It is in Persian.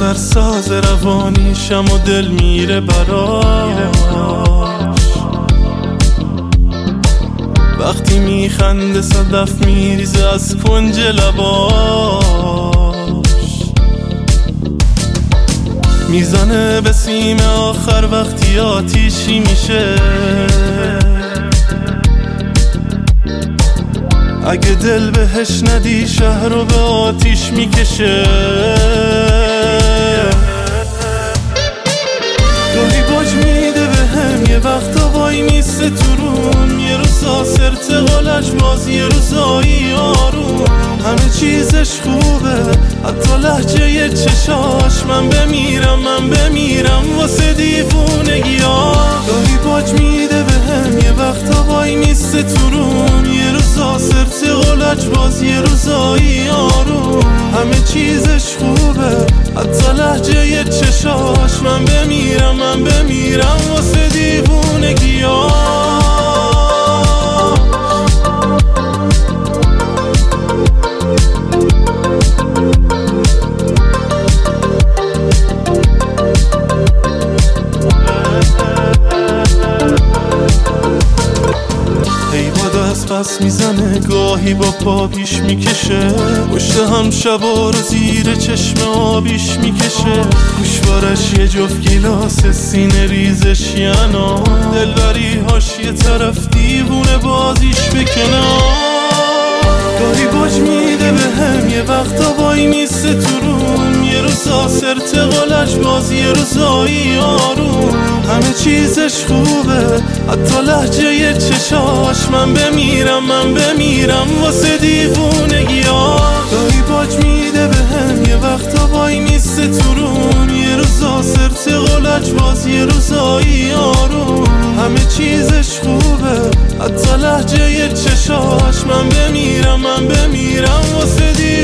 در ساز روانیشم و دل میره براش. وقتی میخنده صدف میریزه از کنج لباش. میزنه به سیم آخر وقتی آتیشی میشه. اگه دل بهش ندی شهر رو به آتیش میکشه. گاهی باج میده به هم یه وقتا وای میسته تو روم. یه روزا سرتقالش باز یه روزایی آروم. همه چیزش خوبه حتی لحجه یه چشاش. من بمیرم واسه دیوونگی ها. گاهی باج میده به هم یه وقتا وای میسته تو روم. یه روزا سرتقالش باز یه روزایی آروم. همه چیزش خوبه حتی لحجه یه چشاش. من بمیرم واسه دیوونگی ها. پس میزنه گاهی با پا پیش میکشه. پشت هم شبا رو زیر چشم آبیش میکشه. گوشوارش یه جفت گیلاس سینه ریزش ینا. دلبری هاش یه طرف دیوونه بازیش بکنه. گاهی باج میده به هم یه وقتا وای میسته تو روم. یه روزا سرتقالش باز یه روزایی آروم. همه چیزش خوبه حتی لحجه یه چشاش. من بمیرم واسه دیوونگی ها. گاهی باج میده به هم یه وقتا وای میسته تو روم. یه روزا سرتقالش باز یه روزایی آروم. همه چیزش خوبه حتی لحجه یه چشاش. من بمیرم واسه دیوونگی ها.